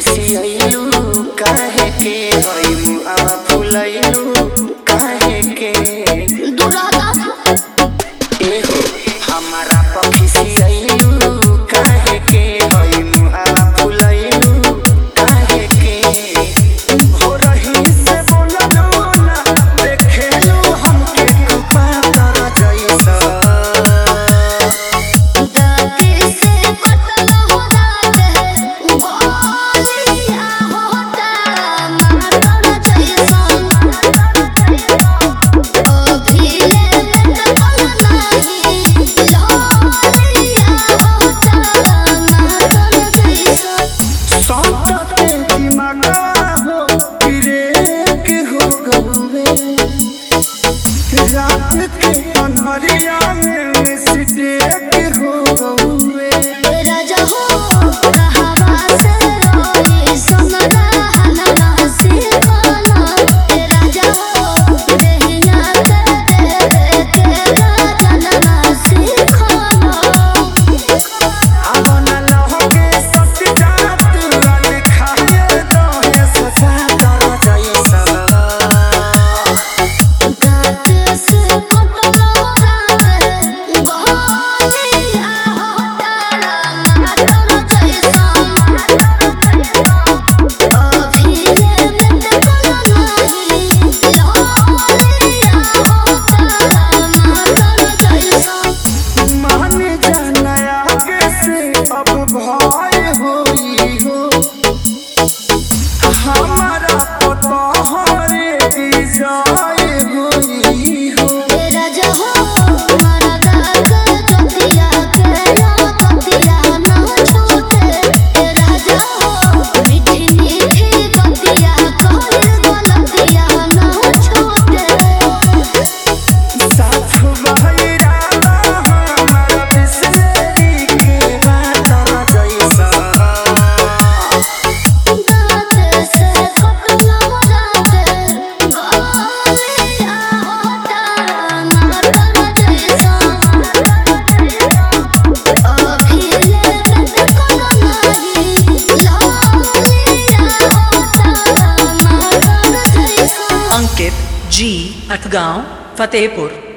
खिसियलू काहे के होई मुआ फुलैलू काहे के दुरादा ए हो हमारा खिसियलू काहे के होई मुआ फुलैलू काहे के हो रही से बोललू ना देखेलू हमके कुपा तर जैसा रात के अनहरिया में सिटेक हो गए राजा हो कहवा से रोई सुनरा हलना से गाना राजा हो देहिया तेरे के राजना से खाना अब न लहोगे सत जात रन खाए तो है सजा तर जैसा अब भय होई हो हमारा पता हरे जाए होई हो राजा हो हमारा दाग जोतिया के ना तोतिया ना छूटे राजा हो मीठी मीठी बतिया कर गलतिया ना छूटे साथ बहिरा हमारा बिसरी के बात जैसा गाते से कपड़ा जाते गोलियां होता मरता जैसा अभी ले को नहीं लोलियां होता मरता जैसा अंकित जी अठगांव फतेहपुर।